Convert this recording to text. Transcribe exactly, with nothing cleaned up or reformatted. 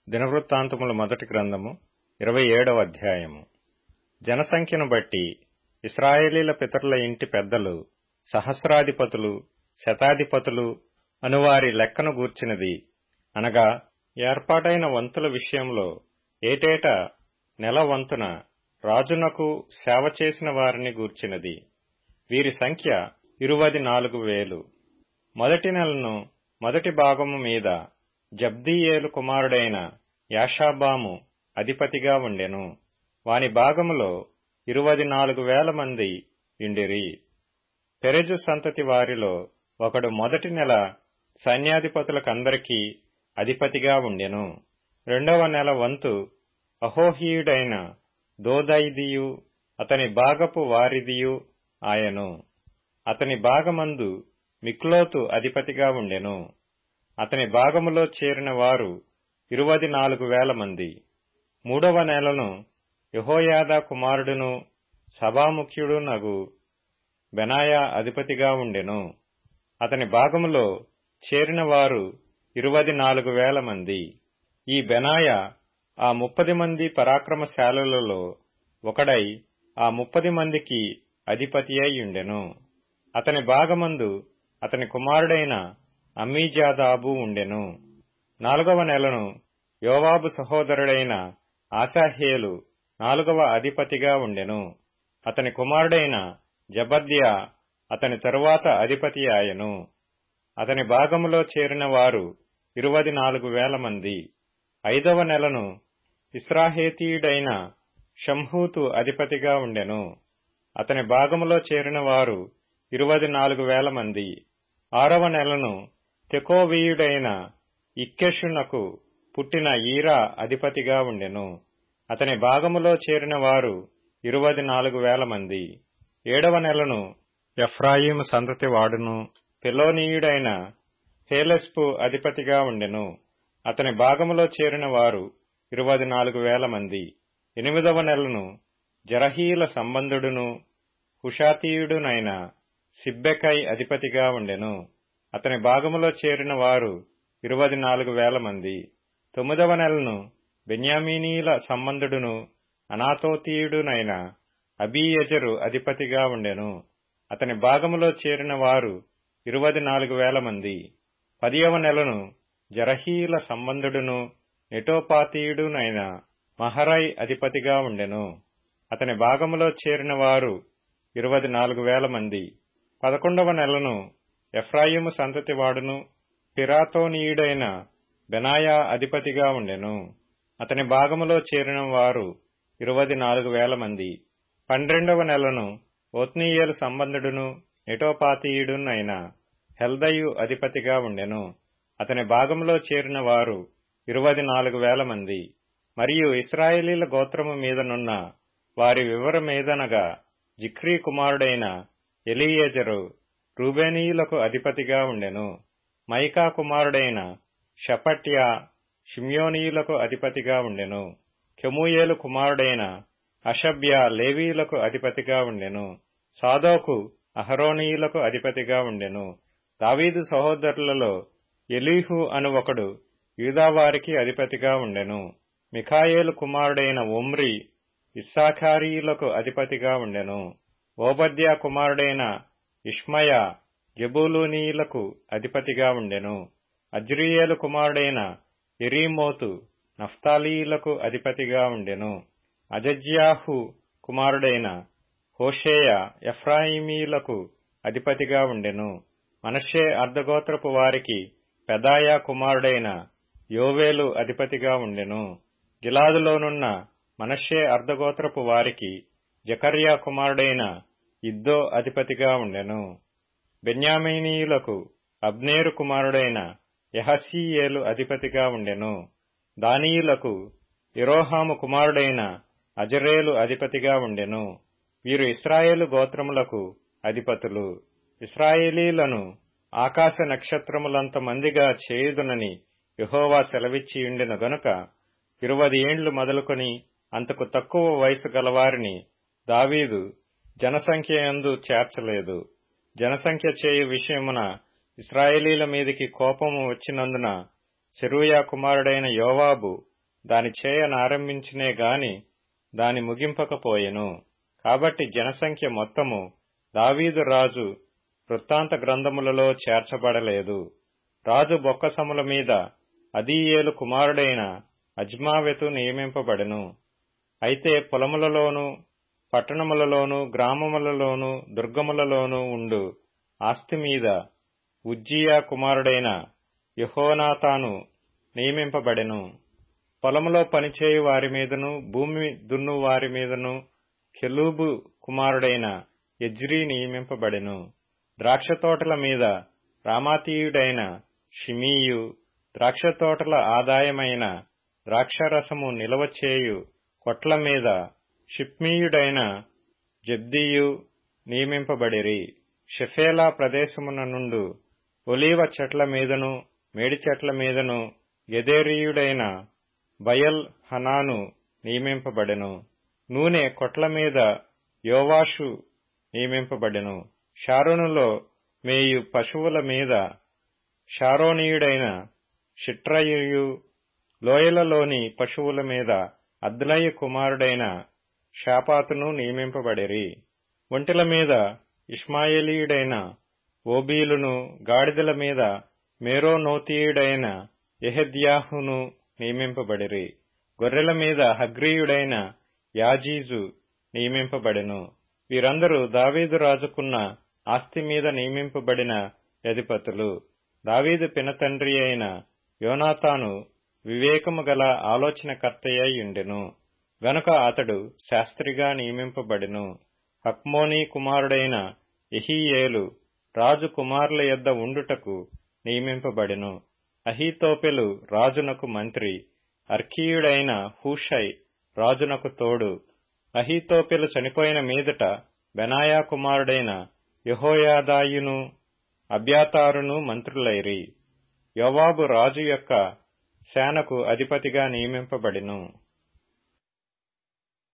దినవృత్తాంతముల మొదటి గ్రంథము ఇరవై ఏడవ అధ్యాయము. జనసంఖ్యను బట్టి ఇశ్రాయేలీల పితరుల ఇంటి పెద్దలు, సహస్రాధిపతులు, శతాధిపతులు అనువారి లెక్కను గూర్చినది, అనగా ఏర్పాటైన వంతుల విషయంలో ఏటేటా నెల వంతున రాజునకు సేవ చేసిన వారిని గూర్చినది. వీరి సంఖ్య ఇరువది నాలుగు వేలు. మొదటి నెలను మొదటి భాగము మీద జబ్దీయేలు కుమారుడైన యాషాబాము అధిపతిగా ఉండెను. వాని భాగములో ఇరువది నాలుగు వేల మంది ఇండిరి. పెరెజు సంతతి వారిలో ఒకడు మొదటి నెల సైన్యాధిపతులకందరికీ అధిపతిగా ఉండెను. రెండవ నెల వంతు అహోహీయుడైన దోదైదియు అతని భాగపు వారిదియు ఆయను. అతని భాగమందు మిక్లోతు అధిపతిగా ఉండెను. అతని భాగములో చేరిన వారు ఇరువది నాలుగు వేల మంది. మూడవ నెలను యెహోయాదా కుమారుడును సభాముఖ్యుడునగు బెనాయా అధిపతిగా ఉండెను. అతని భాగములో చేరిన వారు ఇరువది నాలుగు వేల మంది. ఈ బెనాయా ఆ ముప్పది మంది పరాక్రమశాలులలో ఒకడై ఆ ముప్పది మందికి అధిపతి అయి ఉండెను. అతని భాగమందు అతని కుమారుడైన అమ్మీజాదాబు ఉండెను. నాలుగవ నెలను యోవాబు సహోదరుడైన ఆసాహేలు నాలుగవ అధిపతిగా ఉండెను. అతని కుమారుడైన జబద్యా అతని తరువాత అధిపతి ఆయను. అతని భాగములో చేరిన వారు ఇరువది నాలుగు వేల మంది. ఐదవ నెలను ఇస్రాహేతీయుడైన షంహూతు అధిపతిగా ఉండెను. అతని భాగములో చేరిన వారు ఇరువది నాలుగు వేల మంది. ఆరవ నెలను తెకోవీయుడైన ఇక్కెషునకు పుట్టిన ఈరా అధిపతిగా ఉండెను. అతని భాగములో చేరిన వారు ఇరువది నాలుగు వేల మంది. ఏడవ నెలను ఎఫ్రాయిము సంతతి వాడును పెలోనీయుడైన హేలెస్పు అధిపతిగా ఉండెను. అతని భాగములో చేరిన వారు ఇరువది నాలుగు వేల మంది. ఎనిమిదవ నెలను జరహీల సంబంధుడును హుషాతీయుడునైన సిబ్బెకై అధిపతిగా ఉండెను. అతని భాగములో చేరిన వారు ఇరువది నాలుగు వేల మంది. తొమ్మిదవ నెలను బెన్యామీనీల సంబంధుడును అనాతోతీయుడునైన అబీయెజెరు అధిపతిగా ఉండెను. అతని భాగములో చేరిన వారు ఇరువది నాలుగు వేల మంది. పదియవ నెలను జరహీల సంబంధుడును నెటోపాతీయుడునైన మహరై అధిపతిగా ఉండెను. అతని భాగములో చేరిన వారు ఇరువది నాలుగు వేల మంది. పదకొండవ నెలను ఎఫ్రాయిము సంతతి వాడును పిరాతోనీయుడైన బెనాయా అధిపతిగా ఉండెను. అతని భాగములో చేరిన వారు ఇరువది నాలుగు వేల మంది. పన్నెండవ నెలను ఓత్నీయేలు సంబంధుడును నెటోపాతీయుడునైన హెల్దయు అధిపతిగా ఉండెను. అతని భాగములో చేరిన వారు ఇరువది నాలుగు వేల మంది. మరియు ఇశ్రాయేలీల గోత్రము మీదనున్న వారి వివరమేదనగా జిక్రీ కుమారుడైన ఎలీయెజరు రూబేనీయులకు అధిపతిగా ఉండెను. మైకా కుమారుడైన షపట్యా షిమ్యోనీయులకు అధిపతిగా ఉండెను. కెమూయేలు కుమారుడైన అషబ్యా లేవీయులకు అధిపతిగా ఉండెను. సాదోకు అహరోనీయులకు అధిపతిగా ఉండెను. దావీదు సహోదరులలో ఎలీహు అను ఒకడు యూదావారికి అధిపతిగా ఉండెను. మిఖాయేలు కుమారుడైన ఒమ్రి ఇస్సాఖారీయులకు అధిపతిగా ఉండెను. ఓబద్యా కుమారుడైన ఇష్మయా జెబూలూనీయులకు అధిపతిగా ఉండెను. అజ్రీయేలు కుమారుడైన ఎరీమోతు నఫ్తాలీయులకు అధిపతిగా ఉండెను. అజజ్యాహు కుమారుడైన హోషేయ ఎఫ్రాయిమీయులకు అధిపతిగా ఉండెను. మనష్షే అర్ధగోత్రపు వారికి పెదాయా కుమారుడైన యోవేలు అధిపతిగా ఉండెను. గిలాదులోనున్న మనష్షే అర్ధగోత్రపు వారికి జకర్యా కుమారుడైన ఇద్దో అధిపతిగా ఉండెను. బెన్యామీనీయులకు అబ్నేరు కుమారుడైన యహసీయేలు అధిపతిగా ఉండెను. దానీయులకు యెరోహాము కుమారుడైన అజరేలు అధిపతిగా ఉండెను. వీరు ఇశ్రాయేలు గోత్రములకు అధిపతులు. ఇశ్రాయేలీలను ఆకాశ నక్షత్రములంత మందిగా చేయుదునని యెహోవా సెలవిచ్చియుండెను గనుక ఇరువది ఏండ్లు మొదలుకొని అంతకు తక్కువ వయసు గలవారిని దావీదు జనసంఖ్యయందు చేర్చలేదు. జనసంఖ్య చేయు విషయమున ఇశ్రాయేలీల మీదికి కోపము వచ్చినందున సెరూయా కుమారుడైన యోవాబు దాని చేయనారంభించినే గాని దాని ముగింపకపోయెను. కాబట్టి జనసంఖ్య మొత్తము దావీదు రాజు వృత్తాంత గ్రంథములలో చేర్చబడలేదు. రాజు బొక్కసముల మీద అదీయేలు కుమారుడైన అజ్మావెతు నియమింపబడెను. అయితే పొలములలోను పట్టణములలోను గ్రామములలోను దుర్గములలోను ఉండు ఆస్తి మీద ఉజ్జియా కుమారుడైన యెహోనాతాను నియమింపబడెను. పొలములో పనిచేయు వారి మీదను భూమి దున్ను వారి మీదను కెలూబు కుమారుడైన ఎజ్రీ నియమింపబడెను. ద్రాక్షతోటల మీద రామాతీయుడైన షిమీయు, ద్రాక్షతోటల ఆదాయమైన ద్రాక్షరసము నిలవచేయు కొట్ల మీద షిప్మీయుడైన జబ్దీయు నియమింపబడిరి. షెఫేలా ప్రదేశమున నుండు ఒలీవ చెట్ల మీదను మేడి చెట్ల మీదను గెదేరీయుడైన బయల్ హనాను నియమింపబడెను. నూనె కొట్ల మీద యోవాషు నియమింపబడెను. షారోనులో మేయు పశువుల మీద షారోనీయుడైన షిట్రయియు, లోయలలోని పశువుల మీద అద్లయి కుమారుడైన షాపాతును నియమింపబడిరి. ఒంటెల మీద ఇష్మాయేలీయుడైన ఓబీలును, గాడిదల మీద మేరోనోతీయుడైన యెహెద్యాహును నియమింపబడిరి. గొర్రెల మీద హగ్రీయుడైన యాజీజు నియమింపబడెను. వీరందరూ దావీదు రాజుకున్న ఆస్తి మీద నియమింపబడిన అధిపతులు. దావీదు పినతండ్రి అయిన యోనాతాను వివేకము గల ఆలోచనకర్తయ్యుండెను గనుక అతడు శాస్త్రిగా నియమింపబడెను. హక్మోనీ కుమారుడైన యెహీయేలు రాజు కుమారుల యొద్ద ఉండుటకు నియమింపబడెను. అహీతోపెలు రాజునకు మంత్రి, అర్కీయుడైన హూషై రాజునకు తోడు. అహీతోపెలు చనిపోయిన మీదట బెనాయా కుమారుడైన యెహోయాదాయును అబ్యాతారును మంత్రులైరి. యోవాబు రాజు యొక్క సేనకు అధిపతిగా నియమింపబడెను.